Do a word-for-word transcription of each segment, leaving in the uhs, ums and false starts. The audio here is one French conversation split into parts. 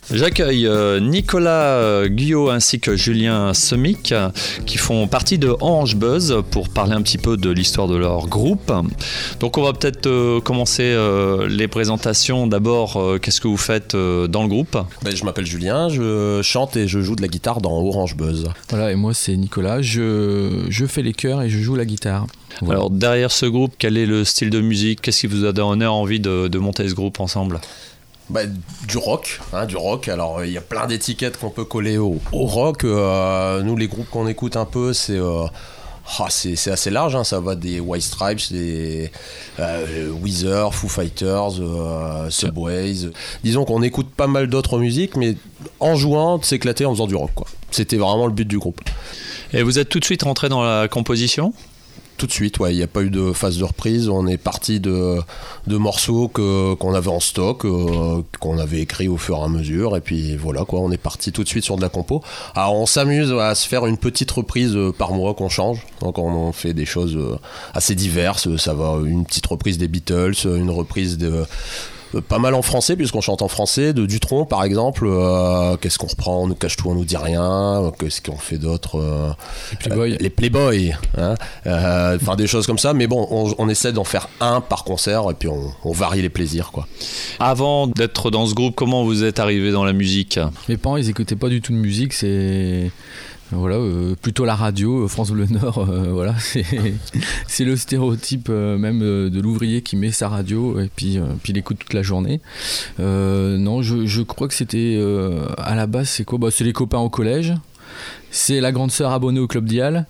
J'accueille euh, Nicolas euh, Guyot ainsi que Julien Semic euh, qui font partie de Orange Buzz pour parler un petit peu de l'histoire de leur groupe. Donc on va peut-être euh, commencer euh, les présentations. D'abord, euh, qu'est-ce que vous faites euh, dans le groupe ? Ben, je m'appelle Julien, je chante et je joue de la guitare dans Orange Buzz. Voilà, et moi c'est Nicolas, je, je fais les chœurs et je joue la guitare. Voilà. Alors derrière ce groupe, quel est le style de musique ? Qu'est-ce qui vous a donné envie de, de monter ce groupe ensemble ? Bah, du rock, hein, du rock. Alors il y a plein d'étiquettes qu'on peut coller au, au rock. Euh, nous, les groupes qu'on écoute un peu, c'est, euh, oh, c'est, c'est assez large. Hein, ça va des White Stripes, des euh, Weezer, Foo Fighters, euh, Subways. Disons qu'on écoute pas mal d'autres musiques, mais en jouant, de s'éclater en faisant du rock, quoi. C'était vraiment le but du groupe. Et vous êtes tout de suite rentré dans la composition ? Tout de suite, ouais, il n'y a pas eu de phase de reprise. On est parti de, de morceaux que, qu'on avait en stock, euh, qu'on avait écrits au fur et à mesure. Et puis voilà, quoi, on est parti tout de suite sur de la compo. Alors on s'amuse à se faire une petite reprise par mois qu'on change. Donc on fait des choses assez diverses. Ça va, une petite reprise des Beatles, une reprise de... pas mal en français puisqu'on chante en français, de Dutronc par exemple. Euh, qu'est-ce qu'on reprend ? On nous cache tout, on nous dit rien. Qu'est-ce qu'on fait d'autre ? euh, Les Playboys. Euh, les Playboys, hein, euh, enfin des choses comme ça. Mais bon, on, on essaie d'en faire un par concert et puis on, on varie les plaisirs, quoi. Avant d'être dans ce groupe, comment vous êtes arrivé dans la musique ? Mes parents ils écoutaient pas du tout de musique, c'est... Voilà, euh, plutôt la radio, France Bleu Nord, euh, voilà, c'est, c'est le stéréotype euh, même euh, de l'ouvrier qui met sa radio et puis, euh, puis il écoute toute la journée. Euh, non, je, je crois que c'était euh, à la base, c'est quoi ? Bah, c'est les copains au collège. C'est la grande sœur abonnée au Club Dial.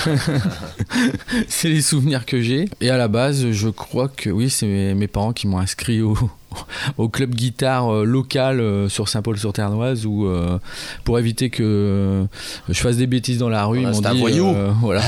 C'est les souvenirs que j'ai. Et à la base, je crois que oui, c'est mes, mes parents qui m'ont inscrit au, au club guitare euh, local euh, sur Saint-Paul-sur-Ternoise où, euh, pour éviter que euh, je fasse des bêtises dans la rue, voilà, ils m'ont c'est dit... un voyou. Euh, voilà.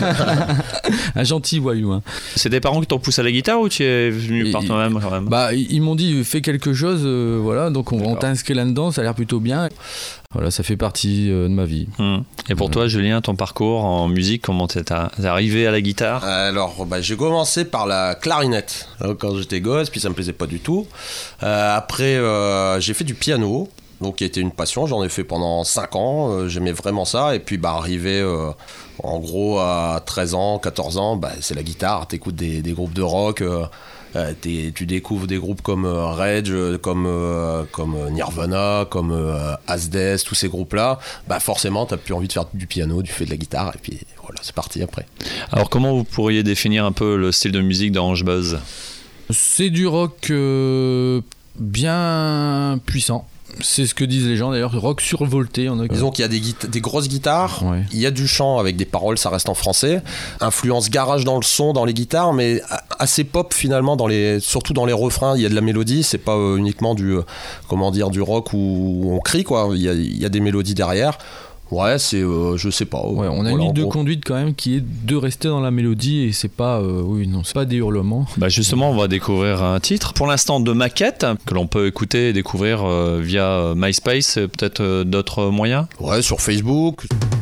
Un gentil voyou. Hein. C'est tes parents qui t'ont poussé à la guitare ou tu es venu Et, par toi-même quand même ? Bah, ils m'ont dit fais quelque chose, euh, voilà, donc on, on t'a inscrit là-dedans, ça a l'air plutôt bien. Voilà, ça fait partie euh, de ma vie. Mmh. Et pour toi, Julien, ton parcours en musique, comment t'es, t'es arrivé à la guitare ? Alors, bah, j'ai commencé par la clarinette hein, quand j'étais gosse, puis ça me plaisait pas du tout. Euh, après, euh, j'ai fait du piano, donc qui était une passion. J'en ai fait pendant cinq ans. Euh, j'aimais vraiment ça. Et puis, bah, arrivé euh, en gros à treize ans, quatorze ans, bah, c'est la guitare. T'écoutes des, des groupes de rock. Euh, Euh, tu découvres des groupes comme euh, Rage, comme, euh, comme Nirvana, comme euh, Asdes, tous ces groupes-là, bah forcément t'as plus envie de faire du piano, tu fais de la guitare et puis voilà, c'est parti après. Alors comment vous pourriez définir un peu le style de musique d'Orange Buzz ? C'est du rock euh, bien puissant. C'est ce que disent les gens d'ailleurs, rock survolté. On a... Disons qu'il y a des, guita- des grosses guitares, ouais. Il y a du chant avec des paroles, ça reste en français. Influence garage dans le son, dans les guitares, mais assez pop finalement, dans les, surtout dans les refrains. Il y a de la mélodie, c'est pas euh, uniquement du, euh, comment dire, du rock où, où on crie, quoi. Il y a, il y a des mélodies derrière. Ouais, c'est, euh, je sais pas. Ouais, on a voilà, une ligne de gros. conduite quand même qui est de rester dans la mélodie et c'est pas, euh, oui, non, c'est pas des hurlements. Bah justement, on va découvrir un titre. Pour l'instant, de maquettes que l'on peut écouter et découvrir euh, via MySpace, et peut-être euh, d'autres moyens. Ouais, sur Facebook.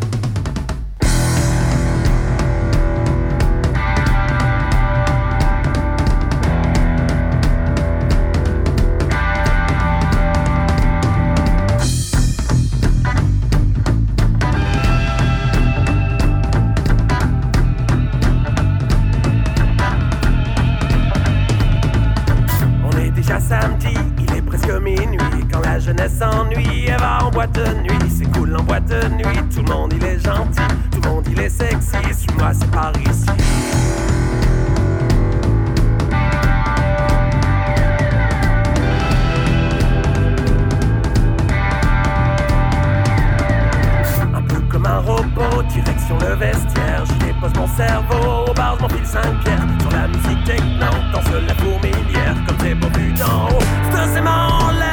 Samedi, il est presque minuit. Quand la jeunesse s'ennuie, elle va en boîte de nuit. C'est cool en boîte de nuit. Tout le monde il est gentil, tout le monde il est sexy. Suis-moi, c'est par ici. Un peu comme un robot, direction le vestiaire. Je dépose mon cerveau, au bar, je m'enfile cinq pierres. Sur la musique techno, danse la fourmilière. Comme c'est beau vu d'en haut, c'est c'est en l'air.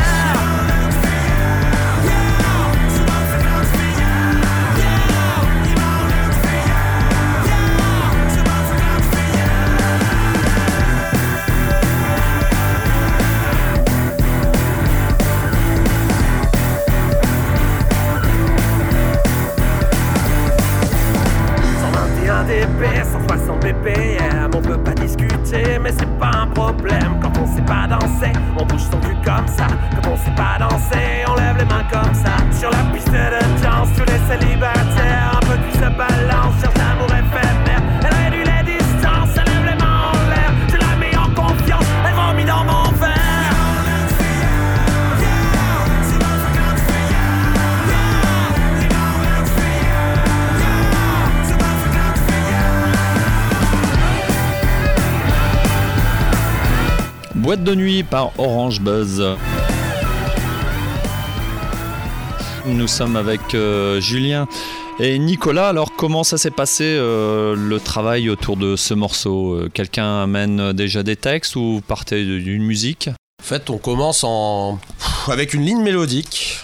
cent soixante B P M, on peut pas discuter, mais c'est pas un problème. Quand on sait pas danser, on bouge son cul comme ça. Quand on sait pas danser, on lève les mains comme ça. Sur la piste de danse, tous les célibataires, un peu qui se balancent, cherchent l'amour éphémère. Elle réduit les distances, elle lève les mains en l'air. Je la mets en confiance, elle vomit dans mon verre. Boîte de nuit par Orange Buzz. Nous sommes avec euh, Julien et Nicolas. Alors comment ça s'est passé euh, le travail autour de ce morceau ? Quelqu'un amène déjà des textes ou vous partez d'une musique ? En fait, on commence en... avec une ligne mélodique.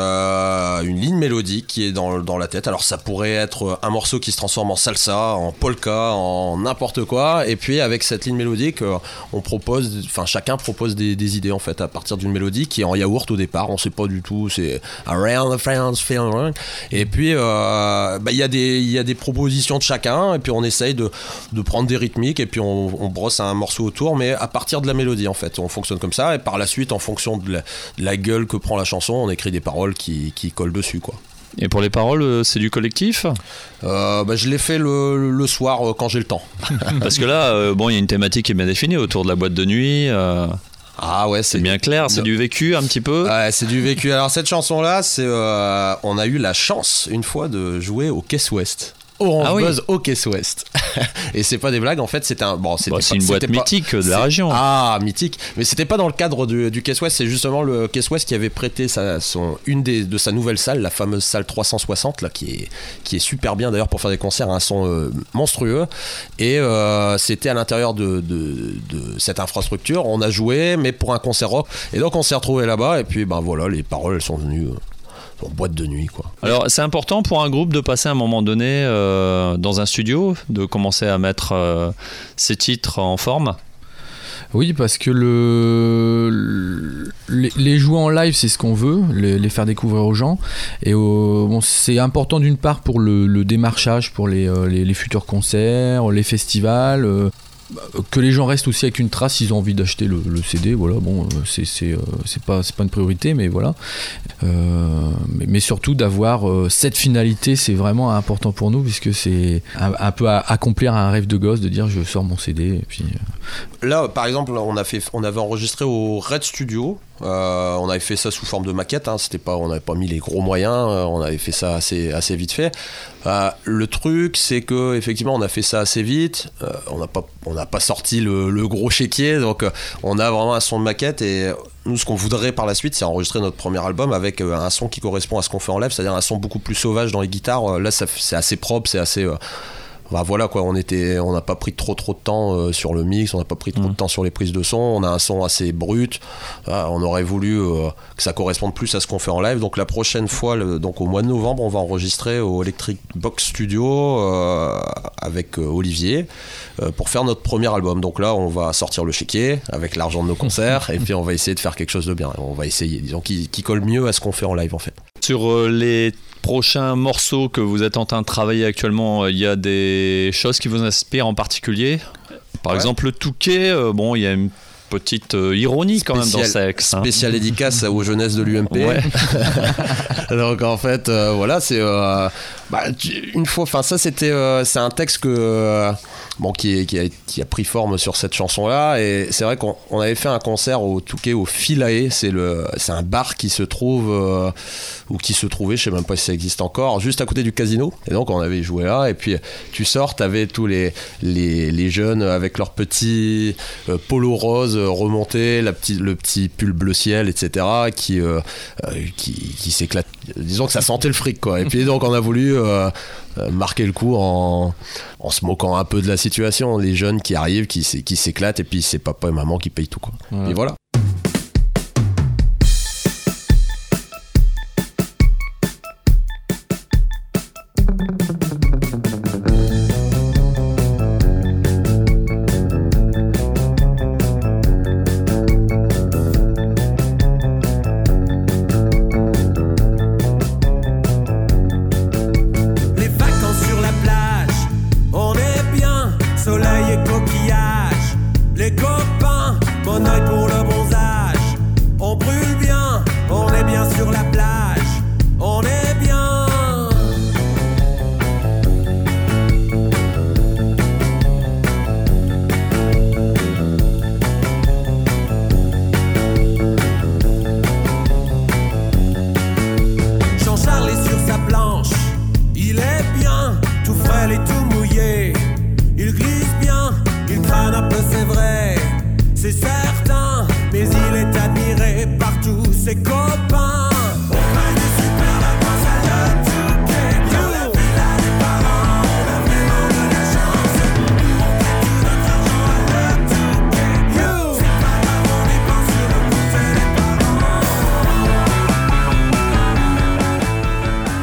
Euh, une ligne mélodique qui est dans, dans la tête. Alors ça pourrait être un morceau qui se transforme en salsa, en polka, en n'importe quoi. Et puis avec cette ligne mélodique, euh, on propose, enfin chacun propose des, des idées en fait à partir d'une mélodie qui est en yaourt au départ. On sait pas du tout. C'est Around the France Film. Et puis il euh, bah, y a des il y a des propositions de chacun. Et puis on essaye de de prendre des rythmiques et puis on, on brosse un morceau autour, mais à partir de la mélodie en fait. On fonctionne comme ça. Et par la suite, en fonction de la, de la gueule que prend la chanson, on écrit des paroles qui, qui collent dessus quoi. Et pour les paroles, c'est du collectif ? euh, bah, Je l'ai fait le, le soir euh, quand j'ai le temps. Parce que là, euh, bon, il y a une thématique qui est bien définie autour de la boîte de nuit. Euh... Ah ouais, c'est, c'est bien clair, c'est du vécu un petit peu. Ouais, c'est du vécu. Alors cette chanson-là, c'est, euh, on a eu la chance une fois de jouer au Caisse Ouest. Orange ah oui. Buzz au Caisse Ouest. Et c'est pas des blagues, en fait, c'était un. Bon, c'était bah, pas, c'est une boîte c'était mythique pas, de la région. Ah, mythique. Mais c'était pas dans le cadre du, du Caisse Ouest, c'est justement le Caisse Ouest qui avait prêté sa, son, une des, de sa nouvelle salle, la fameuse salle trois cent soixante, là, qui est, qui est super bien d'ailleurs pour faire des concerts, un son euh, monstrueux. Et euh, c'était à l'intérieur de, de, de cette infrastructure. On a joué, mais pour un concert rock. Et donc on s'est retrouvés là-bas, et puis ben voilà, les paroles elles sont venues. Euh, en boîte de nuit quoi. Alors c'est important pour un groupe de passer à un moment donné euh, dans un studio, de commencer à mettre euh, ses titres en forme. Oui, parce que le, le les, les jouer en live, c'est ce qu'on veut, les, les faire découvrir aux gens. Et au, bon, c'est important d'une part pour le, le démarchage, pour les, les, les futurs concerts, les festivals. Euh, que les gens restent aussi avec une trace s'ils ont envie d'acheter le, le C D, voilà, bon, c'est, c'est, c'est, pas, c'est pas une priorité, mais voilà. Euh, mais, mais surtout d'avoir euh, cette finalité, c'est vraiment important pour nous, puisque c'est un, un peu à accomplir un rêve de gosse, de dire je sors mon C D. Et puis, euh... Là, par exemple, on, a fait, on avait enregistré au Red Studio. Euh, on avait fait ça sous forme de maquette, hein, c'était pas, on n'avait pas mis les gros moyens, euh, on avait fait ça assez, assez vite fait. Euh, le truc, c'est que effectivement, on a fait ça assez vite. Euh, on n'a pas, on n'a pas sorti le, le gros chéquier, donc euh, on a vraiment un son de maquette. Et nous, ce qu'on voudrait par la suite, c'est enregistrer notre premier album avec euh, un son qui correspond à ce qu'on fait en live, c'est-à-dire un son beaucoup plus sauvage dans les guitares. Là, ça, c'est assez propre, c'est assez. Euh, Bah voilà quoi, on était, on n'a pas pris trop trop de temps euh, sur le mix, on n'a pas pris trop mmh. de temps sur les prises de son, on a un son assez brut, ah, on aurait voulu euh, que ça corresponde plus à ce qu'on fait en live. Donc la prochaine fois, le, donc au mois de novembre, on va enregistrer au Electric Box Studio euh, avec euh, Olivier euh, pour faire notre premier album. Donc là, on va sortir le chéquier avec l'argent de nos concerts et puis on va essayer de faire quelque chose de bien. On va essayer, disons, qui, qui colle mieux à ce qu'on fait en live en fait. Sur euh, les prochains morceaux que vous êtes en train de travailler actuellement, il y a des choses qui vous inspirent en particulier ? Par ouais. exemple, le Touquet, euh, bon, il y a une petite euh, ironie quand Spécial, même dans ça. Hein. Spéciale dédicace aux jeunesses de l'U M P. Ouais. Donc en fait, euh, voilà, c'est euh, bah, une fois. Enfin, ça, c'était, euh, c'est un texte que euh, bon, qui, est, qui, a, qui a pris forme sur cette chanson-là. Et c'est vrai qu'on on avait fait un concert au Touquet, au Philae. C'est le, c'est un bar qui se trouve euh, ou qui se trouvait, je sais même pas si ça existe encore, juste à côté du casino. Et donc on avait joué là. Et puis tu sors, t'avais tous les les, les jeunes avec leurs petits euh, polos roses remontés, la petite, le petit pull bleu ciel, et cetera, qui, euh, qui, qui s'éclate. Disons que ça sentait le fric, quoi. Et puis donc on a voulu euh, marquer le coup en, en se moquant un peu de la situation. Les jeunes qui arrivent, qui, qui s'éclatent, et puis c'est papa et maman qui payent tout, quoi. Ouais. Et voilà. Soleil et coquillage, les copains, bon oeil pour le bon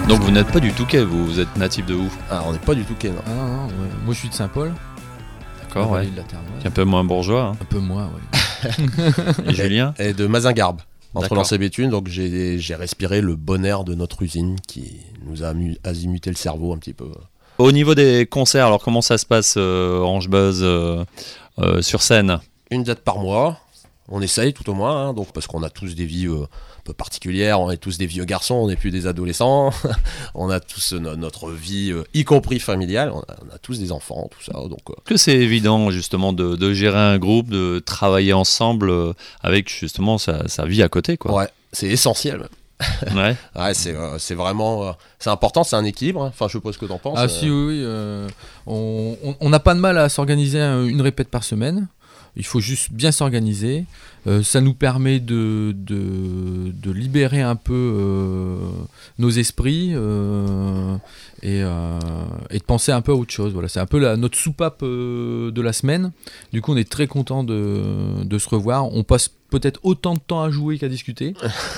Donc vous n'êtes pas du Touquet, vous, vous êtes natif de où? Ah, on n'est pas du tout Touquet, non. Ah non, non, ouais. Moi je suis de Saint-Paul. D'accord, ouais. De la Terre-Neuve. Un peu moins bourgeois. Hein. Un peu moins, ouais. Et Julien? Et de Mazingarbe, entre D'accord. Lens et Béthune. Donc j'ai, j'ai respiré le bon air de notre usine qui nous a amu- azimuté le cerveau un petit peu. Au niveau des concerts, alors comment ça se passe, euh, Orange Buzz, euh, euh, sur scène? Une date par mois. On essaye tout au moins, hein, donc, parce qu'on a tous des vies euh, un peu particulières, on est tous des vieux garçons, on n'est plus des adolescents, on a tous euh, no- notre vie, euh, y compris familiale, on a, on a tous des enfants, tout ça. Donc, euh, Est-ce que c'est évident justement de, de gérer un groupe, de travailler ensemble euh, avec justement sa, sa vie à côté, quoi? ouais, c'est essentiel. Même. Ouais. Ouais, c'est, euh, c'est vraiment euh, c'est important, c'est un équilibre. Hein. Enfin, je sais pas ce que t'en penses. Ah euh, si, oui, oui. euh, on on- on n'a pas de mal à s'organiser euh, une répète par semaine. Il faut juste bien s'organiser. Euh, ça nous permet de, de, de libérer un peu euh, nos esprits euh, et, euh, et de penser un peu à autre chose. Voilà, c'est un peu la, notre soupape euh, de la semaine. Du coup, on est très content de, de se revoir. On passe peut-être autant de temps à jouer qu'à discuter.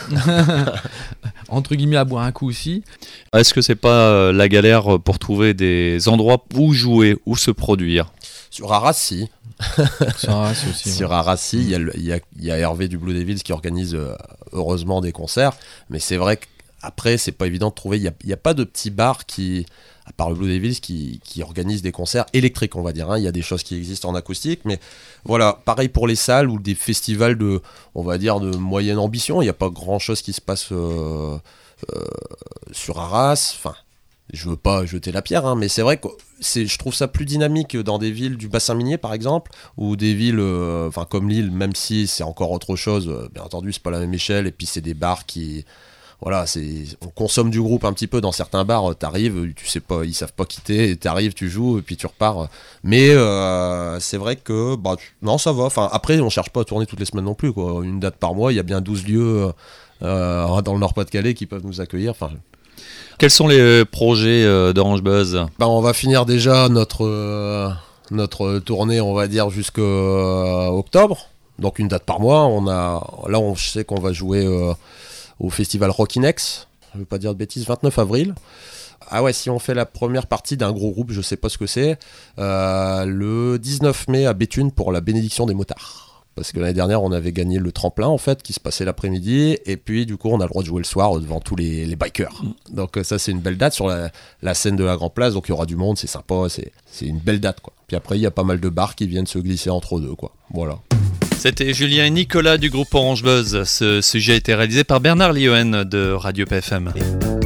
Entre guillemets, à boire un coup aussi. Est-ce que c'est pas euh, la galère pour trouver des endroits où jouer, où se produire? Sur Arras, si. Sur Arras aussi. ouais. Sur Arras, si. Il y, a le- il y a, il y a Hervé du Blue Devils qui organise euh, heureusement des concerts. Mais c'est vrai qu'après, c'est pas évident de trouver. Il n'y a, il y a pas de petits bars qui, à part le Blue Devils, qui, qui organisent des concerts électriques, on va dire. Hein. Il y a des choses qui existent en acoustique. Mais voilà, pareil pour les salles ou des festivals de, on va dire, de moyenne ambition. Il n'y a pas grand-chose qui se passe euh, euh, sur Arras. Enfin. Je veux pas jeter la pierre, hein, mais c'est vrai que c'est, je trouve ça plus dynamique dans des villes du bassin minier, par exemple, ou des villes, euh, enfin comme Lille, même si c'est encore autre chose. euh, Bien entendu, c'est pas la même échelle, et puis c'est des bars qui, voilà, c'est, on consomme du groupe un petit peu dans certains bars. T'arrives, tu sais pas, ils savent pas quitter, et t'arrives, tu joues, et puis tu repars. Mais euh, c'est vrai que, bah, tu- non, ça va. Enfin, après, on cherche pas à tourner toutes les semaines non plus, quoi. Une date par mois, il y a bien douze lieux euh, dans le Nord-Pas-de-Calais qui peuvent nous accueillir. Enfin. Quels sont les projets euh, d'Orange Buzz? Bah, on va finir déjà notre, euh, notre tournée, on va dire, jusqu'à euh, octobre. Donc une date par mois. On a, là, on sait qu'on va jouer euh, au festival Rockinex. Je ne veux pas dire de bêtises, vingt-neuf avril. Ah ouais, si on fait la première partie d'un gros groupe, je sais pas ce que c'est, euh, le dix-neuf mai à Béthune pour la bénédiction des motards. Parce que l'année dernière, on avait gagné le tremplin, en fait, qui se passait l'après-midi. Et puis, du coup, on a le droit de jouer le soir devant tous les, les bikers. Donc, ça, c'est une belle date sur la, la scène de la Grand Place. Donc, il y aura du monde, c'est sympa, c'est, c'est une belle date, quoi. Puis après, il y a pas mal de bars qui viennent se glisser entre deux, quoi. Voilà. C'était Julien et Nicolas du groupe Orange Buzz. Ce sujet a été réalisé par Bernard Liouen de Radio P F M.